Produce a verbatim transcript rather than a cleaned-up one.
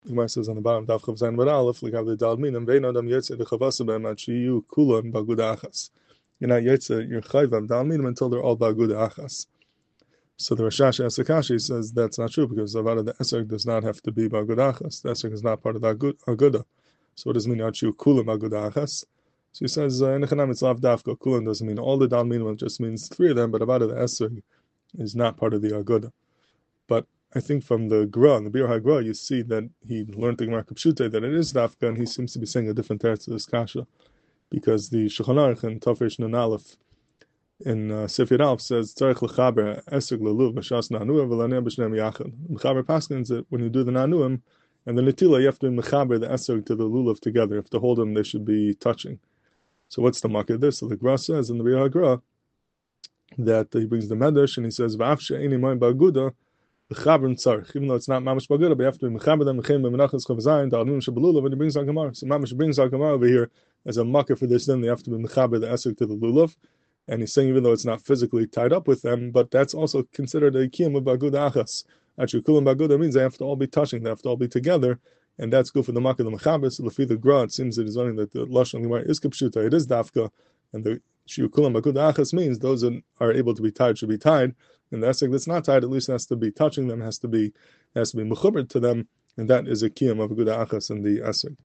The Gemara says on the bottom, Daf Chav Zayin Bar Aleph, like the Dal Minim, Vein Adam Yetze the Chavasa Bem Ad Shiyu Kulam Baguda Achas. You're not Yetze, you're Chayvam Dal Minim until they're all Baguda Achas. So the Rashash Asakashi says that's not true because Zavada the Esrog does not have to be Baguda Achas. The Esrog is not part of the Aguda. So what does it mean Ad Shiyu Kulam Baguda Achas? So he says, Nechanam Mitzlav Dafka, Kulam doesn't mean all the Dal Minim, it just means three of them, but Avada the Esrog is not part of the Aguda. But I think from the Gra, the Bir HaGra, you see that he learned the Gemara Kapshute that it is Dafka, and he seems to be saying a different teretz to this kasha, because the Shulchan Aruch in Tafresh Nun Aleph in uh, Sifir Aleph says Tzarech L'chaber Esrog L'luv B'shas Nanuim V'laneh B'shneim Yachad. L'chaber paskins that when you do the Nanuim and the Netila, you have to L'chaber the Esrog to the lulav together. If to hold them, they should be touching. So what's the mark of this? So the Gra says in the Bir HaGra that he brings the Medrash and he says V'af she'eni moin ba'aguda even though it's not mamash baguda, but you have to be mechaber them mechem b'menachas chavzayin da'alim shabelulav, and he brings our gemara. So mamash brings our gemara over here as a makkah for this. Then they have to be mechaber the esrog to the lulav, and he's saying even though it's not physically tied up with them, but that's also considered a kiyum of baguda achas. Actually, kulam baguda means they have to all be touching, they have to all be together, and that's good for the makkah the mechaber. So lefi the gra, it seems it is only that the lashon gemara is kapshuta, it is dafka, and the shiu kulam baguda achas means those that are able to be tied should be tied. And the esrog that's not tied at least has to be touching them, has to be has to be mechubered to them, and that is a kiyum of a good achas in the esrog.